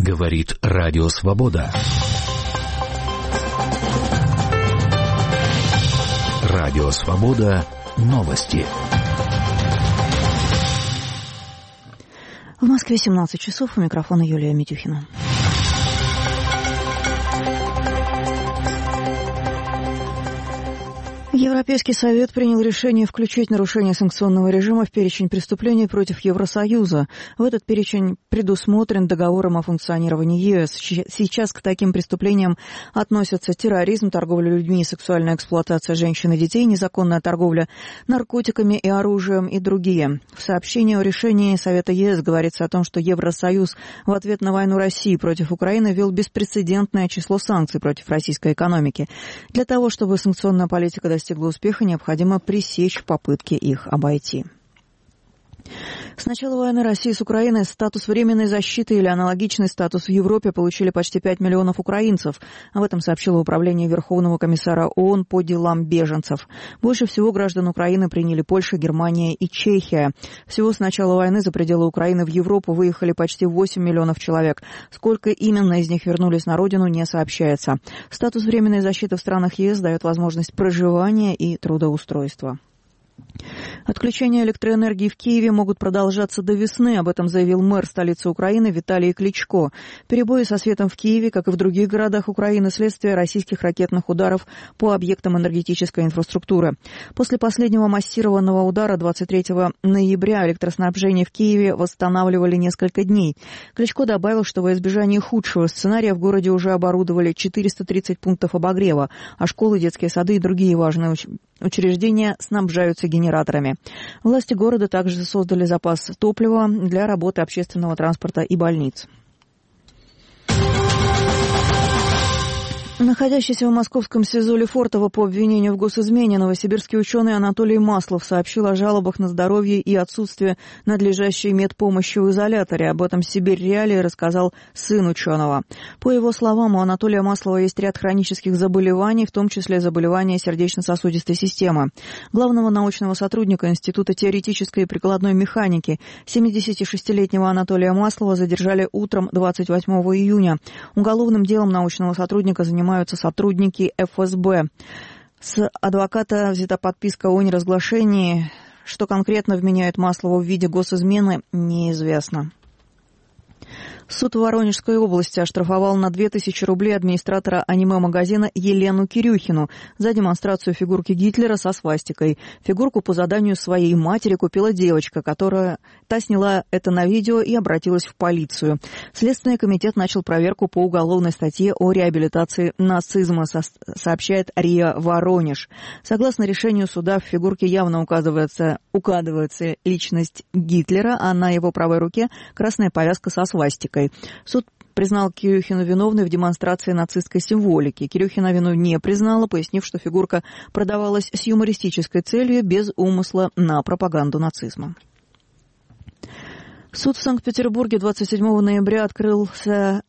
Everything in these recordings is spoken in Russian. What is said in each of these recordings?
Говорит Радио Свобода. Радио Свобода. Новости. В Москве 17 часов. У микрофона Юлия Митюхина. Европейский совет принял решение включить нарушение санкционного режима в перечень преступлений против Евросоюза. В этот перечень предусмотрен договором о функционировании ЕС. Сейчас к таким преступлениям относятся терроризм, торговля людьми, сексуальная эксплуатация женщин и детей, незаконная торговля наркотиками и оружием и другие. В сообщении о решении Совета ЕС говорится о том, что Евросоюз в ответ на войну России против Украины ввел беспрецедентное число санкций против российской экономики. Для того, чтобы санкционная политика достигла успеха, необходимо пресечь попытки их обойти. С начала войны России с Украиной статус временной защиты или аналогичный статус в Европе получили почти 5 миллионов украинцев. Об этом сообщило Управление Верховного комиссара ООН по делам беженцев. Больше всего граждан Украины приняли Польша, Германия и Чехия. Всего с начала войны за пределы Украины в Европу выехали почти 8 миллионов человек. Сколько именно из них вернулись на родину, не сообщается. Статус временной защиты в странах ЕС дает возможность проживания и трудоустройства. Отключения электроэнергии в Киеве могут продолжаться до весны. Об этом заявил мэр столицы Украины Виталий Кличко. Перебои со светом в Киеве, как и в других городах Украины, следствие российских ракетных ударов по объектам энергетической инфраструктуры. После последнего массированного удара 23 ноября электроснабжение в Киеве восстанавливали несколько дней. Кличко добавил, что во избежание худшего сценария в городе уже оборудовали 430 пунктов обогрева, а школы, детские сады и другие важные учреждения снабжаются генераторами. Власти города также создали запас топлива для работы общественного транспорта и больниц. Находящийся в московском СИЗО Лефортово по обвинению в госизмене новосибирский ученый Анатолий Маслов сообщил о жалобах на здоровье и отсутствие надлежащей медпомощи в изоляторе. Об этом «Сибирь Реалии» рассказал сын ученого. По его словам, у Анатолия Маслова есть ряд хронических заболеваний, в том числе заболевания сердечно-сосудистой системы. Главного научного сотрудника Института теоретической и прикладной механики 76-летнего Анатолия Маслова задержали утром 28 июня. Уголовным делом научного сотрудника занимаются сотрудники ФСБ. С адвоката взята подписка о неразглашении. Что конкретно вменяет Маслову в виде госизмены, неизвестно. Суд в Воронежской области оштрафовал на 2000 рублей администратора аниме-магазина Елену Кирюхину за демонстрацию фигурки Гитлера со свастикой. Фигурку по заданию своей матери купила девочка, та сняла это на видео и обратилась в полицию. Следственный комитет начал проверку по уголовной статье о реабилитации нацизма, сообщает РИА Воронеж. Согласно решению суда, в фигурке явно указывается личность Гитлера, а на его правой руке красная повязка со свастикой. Суд признал Кирюхину виновной в демонстрации нацистской символики. Кирюхина вину не признала, пояснив, что фигурка продавалась с юмористической целью, без умысла на пропаганду нацизма. Суд в Санкт-Петербурге 27 ноября открылся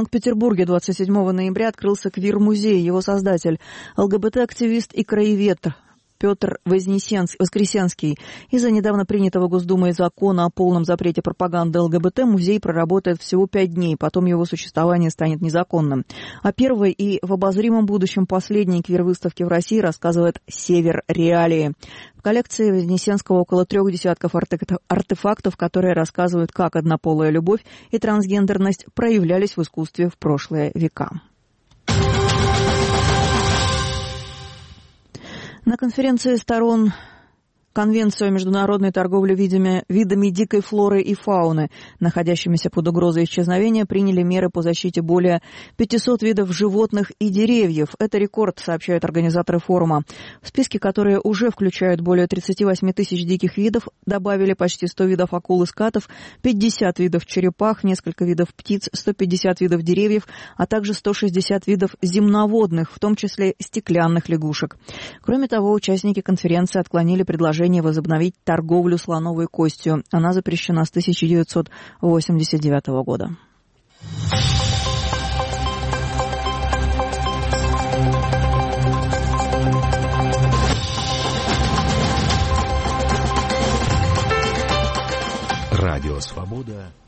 квир-музей. Его создатель – ЛГБТ-активист и краевед Петр Воскресенский. Из-за недавно принятого Госдумой закона о полном запрете пропаганды ЛГБТ музей проработает всего 5 дней, потом его существование станет незаконным. О первой и в обозримом будущем последней квир-выставке в России рассказывает «Север Реалии». В коллекции Вознесенского около 3 десятков артефактов, которые рассказывают, как однополая любовь и трансгендерность проявлялись в искусстве в прошлые века. На конференции сторон Конвенцию о международной торговле видами дикой флоры и фауны, находящимися под угрозой исчезновения, приняли меры по защите более 500 видов животных и деревьев. Это рекорд, сообщают организаторы форума. В списке, которые уже включают более 38 тысяч диких видов, добавили почти 100 видов акул и скатов, 50 видов черепах, несколько видов птиц, 150 видов деревьев, а также 160 видов земноводных, в том числе стеклянных лягушек. Кроме того, участники конференции отклонили предложение возобновить торговлю слоновой костью. Она запрещена с 1989 года. Радио «Свобода».